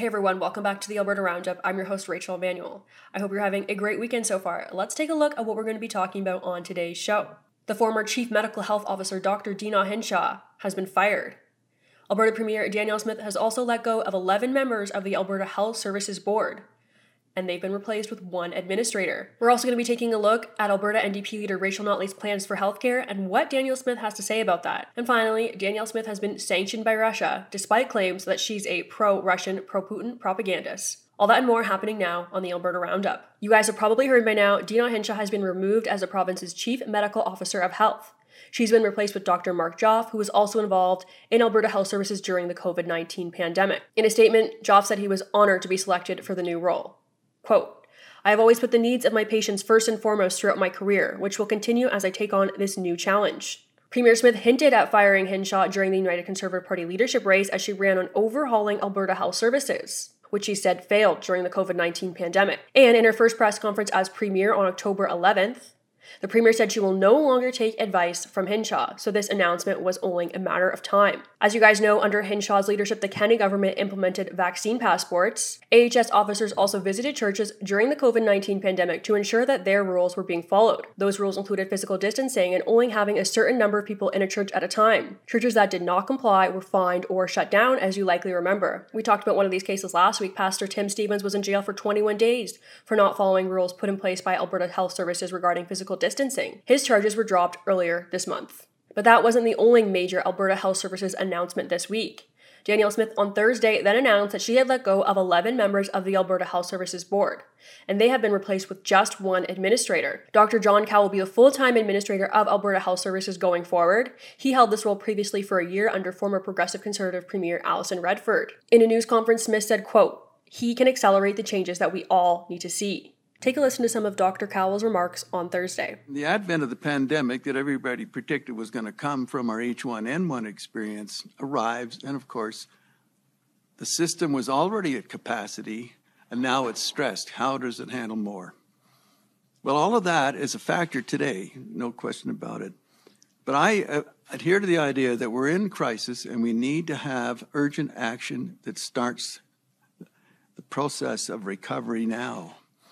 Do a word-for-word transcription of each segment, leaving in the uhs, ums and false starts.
everyone, welcome back to the Alberta Roundup. I'm your host, Rachel Emanuel. I hope you're having a great weekend so far. Let's take a look at what we're going to be talking about on today's show. The former Chief Medical Health Officer, Doctor Deena Hinshaw, has been fired. Alberta Premier Danielle Smith has also let go of eleven members of the Alberta Health Services Board, and they've been replaced with one administrator. We're also going to be taking a look at Alberta N D P leader Rachel Notley's plans for healthcare and what Danielle Smith has to say about that. And finally, Danielle Smith has been sanctioned by Russia, despite claims that she's a pro-Russian, pro-Putin propagandist. All that and more happening now on the Alberta Roundup. You guys have probably heard by now, Deena Hinshaw has been removed as the province's Chief Medical Officer of Health. She's been replaced with Doctor Mark Joff, who was also involved in Alberta Health Services during the covid nineteen pandemic. In a statement, Joff said he was honored to be selected for the new role. Quote, I have always put the needs of my patients first and foremost throughout my career, which will continue as I take on this new challenge. Premier Smith hinted at firing Hinshaw during the United Conservative Party leadership race as she ran on overhauling Alberta Health Services, which she said failed during the covid nineteen pandemic. And in her first press conference as Premier on October eleventh, the Premier said she will no longer take advice from Hinshaw, so this announcement was only a matter of time. As you guys know, under Hinshaw's leadership, the Kenney government implemented vaccine passports. A H S officers also visited churches during the covid nineteen pandemic to ensure that their rules were being followed. Those rules included physical distancing and only having a certain number of people in a church at a time. Churches that did not comply were fined or shut down, as you likely remember. We talked about one of these cases last week. Pastor Tim Stevens was in jail for twenty-one days for not following rules put in place by Alberta Health Services regarding physical distancing. His charges were dropped earlier this month. But that wasn't the only major Alberta Health Services announcement this week. Danielle Smith on Thursday then announced that she had let go of eleven members of the Alberta Health Services Board, and they have been replaced with just one administrator. Doctor John Cow will be the full-time administrator of Alberta Health Services going forward. He held this role previously for a year under former Progressive Conservative Premier Alison Redford. In a news conference, Smith said, quote, he can accelerate the changes that we all need to see. Take a listen to some of Doctor Cowell's remarks on Thursday. The advent of the pandemic that everybody predicted was going to come from our H one N one experience arrives, and of course, the system was already at capacity, and now it's stressed. How does it handle more? Well, all of that is a factor today, no question about it. But I uh, adhere to the idea that we're in crisis, and we need to have urgent action that starts the process of recovery now.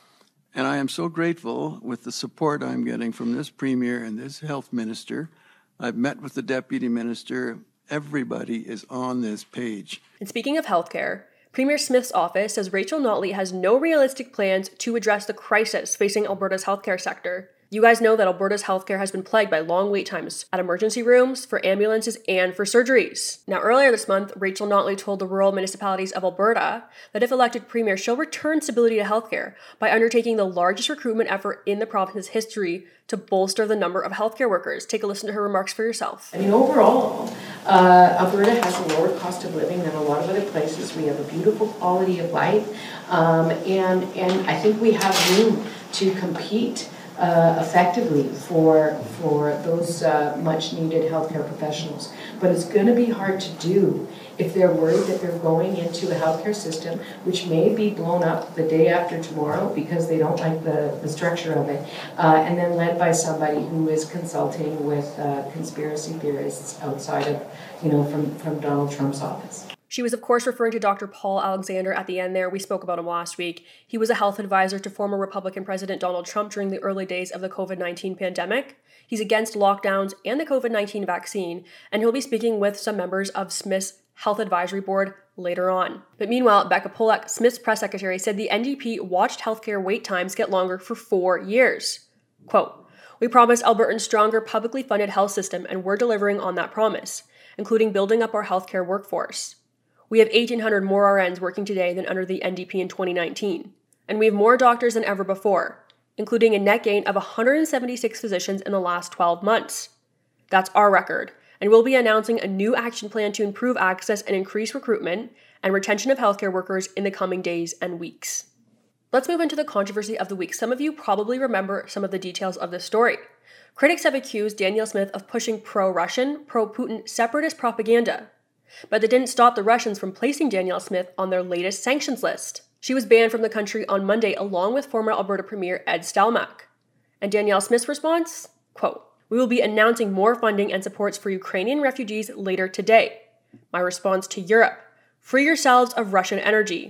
And I am so grateful with the support I'm getting from this Premier and this Health Minister. I've met with the Deputy Minister. Everybody is on this page. And speaking of healthcare, Premier Smith's office says Rachel Notley has no realistic plans to address the crisis facing Alberta's healthcare sector. You guys know that Alberta's healthcare has been plagued by long wait times at emergency rooms, for ambulances, and for surgeries. Now, earlier this month, Rachel Notley told the rural municipalities of Alberta that if elected premier, she'll return stability to healthcare by undertaking the largest recruitment effort in the province's history to bolster the number of healthcare workers. Take a listen to her remarks for yourself. I mean, overall, uh, Alberta has a lower cost of living than a lot of other places. We have a beautiful quality of life, um, and, and I think we have room to compete Uh, effectively for for those uh, much-needed healthcare professionals. But it's going to be hard to do if they're worried that they're going into a healthcare system which may be blown up the day after tomorrow because they don't like the, the structure of it, uh, and then led by somebody who is consulting with uh, conspiracy theorists outside of, you know, from, from Donald Trump's office. She was, of course, referring to Doctor Paul Alexander at the end there. We spoke about him last week. He was a health advisor to former Republican President Donald Trump during the early days of the covid nineteen pandemic. He's against lockdowns and the covid nineteen vaccine, and he'll be speaking with some members of Smith's Health Advisory Board later on. But meanwhile, Becca Pollock, Smith's press secretary, said the N D P watched healthcare wait times get longer for four years. Quote, we promised Albertans stronger publicly funded health system, and we're delivering on that promise, including building up our healthcare workforce. We have eighteen hundred more R Ns working today than under the N D P in twenty nineteen, and we have more doctors than ever before, including a net gain of one hundred seventy-six physicians in the last twelve months. That's our record, and we'll be announcing a new action plan to improve access and increase recruitment and retention of healthcare workers in the coming days and weeks. Let's move into the controversy of the week. Some of you probably remember some of the details of this story. Critics have accused Danielle Smith of pushing pro-Russian, pro-Putin separatist propaganda, but that didn't stop the Russians from placing Danielle Smith on their latest sanctions list. She was banned from the country on Monday along with former Alberta Premier Ed Stelmach. And Danielle Smith's response? Quote, we will be announcing more funding and supports for Ukrainian refugees later today. My response to Europe, free yourselves of Russian energy.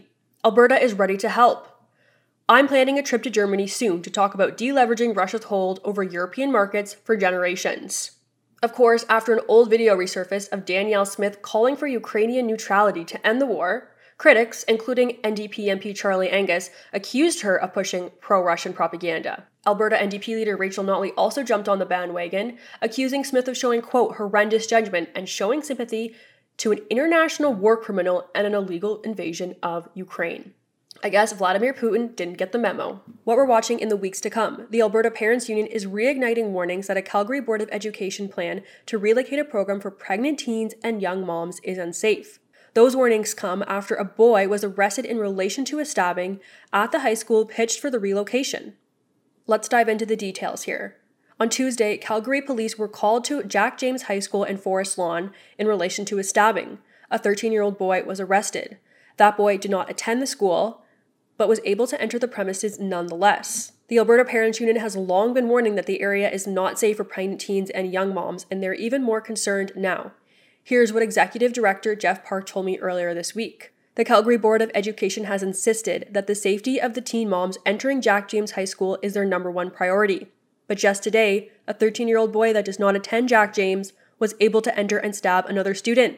Alberta is ready to help. I'm planning a trip to Germany soon to talk about deleveraging Russia's hold over European markets for generations. Of course, after an old video resurfaced of Danielle Smith calling for Ukrainian neutrality to end the war, critics, including N D P M P Charlie Angus, accused her of pushing pro-Russian propaganda. Alberta N D P leader Rachel Notley also jumped on the bandwagon, accusing Smith of showing, quote, horrendous judgment and showing sympathy to an international war criminal and an illegal invasion of Ukraine. I guess Vladimir Putin didn't get the memo. What we're watching in the weeks to come, the Alberta Parents Union is reigniting warnings that a Calgary Board of Education plan to relocate a program for pregnant teens and young moms is unsafe. Those warnings come after a boy was arrested in relation to a stabbing at the high school pitched for the relocation. Let's dive into the details here. On Tuesday, Calgary police were called to Jack James High School in Forest Lawn in relation to a stabbing. A thirteen-year-old boy was arrested. That boy did not attend the school, but was able to enter the premises nonetheless. The Alberta Parents Union has long been warning that the area is not safe for pregnant teens and young moms, and they're even more concerned now. Here's what Executive Director Jeff Park told me earlier this week. The Calgary Board of Education has insisted that the safety of the teen moms entering Jack James High School is their number one priority. But just today, a thirteen-year-old boy that does not attend Jack James was able to enter and stab another student.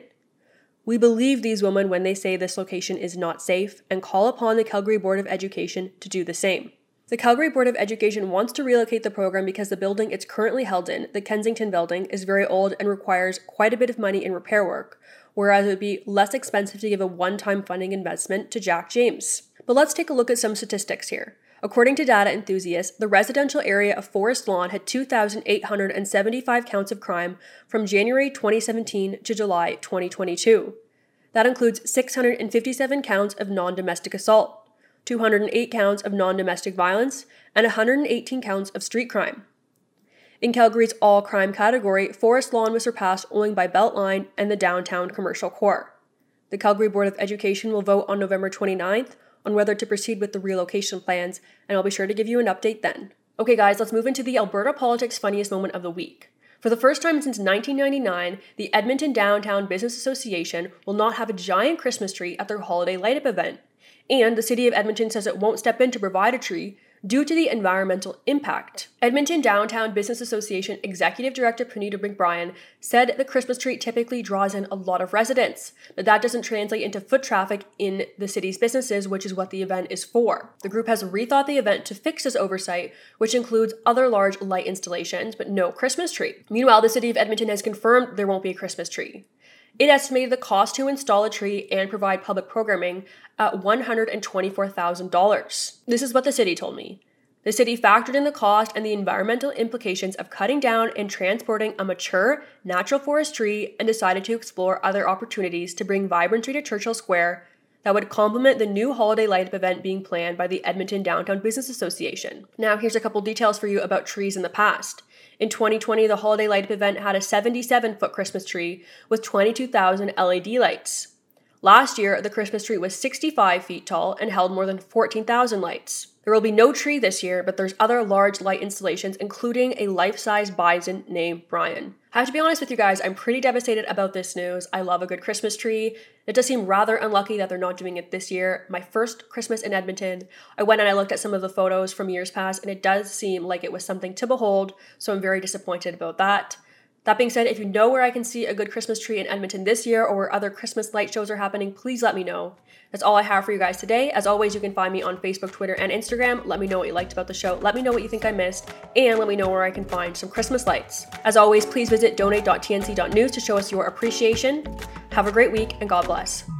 We believe these women when they say this location is not safe and call upon the Calgary Board of Education to do the same. The Calgary Board of Education wants to relocate the program because the building it's currently held in, the Kensington building, is very old and requires quite a bit of money in repair work, whereas it would be less expensive to give a one-time funding investment to Jack James. But let's take a look at some statistics here. According to Data Enthusiast, the residential area of Forest Lawn had two thousand eight hundred seventy-five counts of crime from January twenty seventeen to July twenty twenty-two. That includes six hundred fifty-seven counts of non-domestic assault, two hundred eight counts of non-domestic violence, and one hundred eighteen counts of street crime. In Calgary's all-crime category, Forest Lawn was surpassed only by Beltline and the downtown commercial core. The Calgary Board of Education will vote on November twenty-ninth on whether to proceed with the relocation plans, and I'll be sure to give you an update then. Okay guys, let's move into the Alberta Politics Funniest Moment of the Week. For the first time since nineteen ninety-nine, the Edmonton Downtown Business Association will not have a giant Christmas tree at their holiday light-up event, and the City of Edmonton says it won't step in to provide a tree due to the environmental impact. Edmonton Downtown Business Association Executive Director Punita McBrien said the Christmas tree typically draws in a lot of residents, but that doesn't translate into foot traffic in the city's businesses, which is what the event is for. The group has rethought the event to fix this oversight, which includes other large light installations, but no Christmas tree. Meanwhile, the City of Edmonton has confirmed there won't be a Christmas tree. It estimated the cost to install a tree and provide public programming at one hundred twenty-four thousand dollars. This is what the city told me. The city factored in the cost and the environmental implications of cutting down and transporting a mature natural forest tree and decided to explore other opportunities to bring vibrancy to Churchill Square that would complement the new holiday light-up event being planned by the Edmonton Downtown Business Association. Now, here's a couple details for you about trees in the past. In twenty twenty, the holiday light-up event had a seventy-seven foot Christmas tree with twenty-two thousand L E D lights. Last year, the Christmas tree was sixty-five feet tall and held more than fourteen thousand lights. There will be no tree this year, but there's other large light installations, including a life-size bison named Brian. I have to be honest with you guys, I'm pretty devastated about this news. I love a good Christmas tree. It does seem rather unlucky that they're not doing it this year. My first Christmas in Edmonton, I went and I looked at some of the photos from years past, and it does seem like it was something to behold, so I'm very disappointed about that. That being said, if you know where I can see a good Christmas tree in Edmonton this year or where other Christmas light shows are happening, please let me know. That's all I have for you guys today. As always, you can find me on Facebook, Twitter, and Instagram. Let me know what you liked about the show. Let me know what you think I missed, and let me know where I can find some Christmas lights. As always, please visit donate dot t n c dot news to show us your appreciation. Have a great week, and God bless.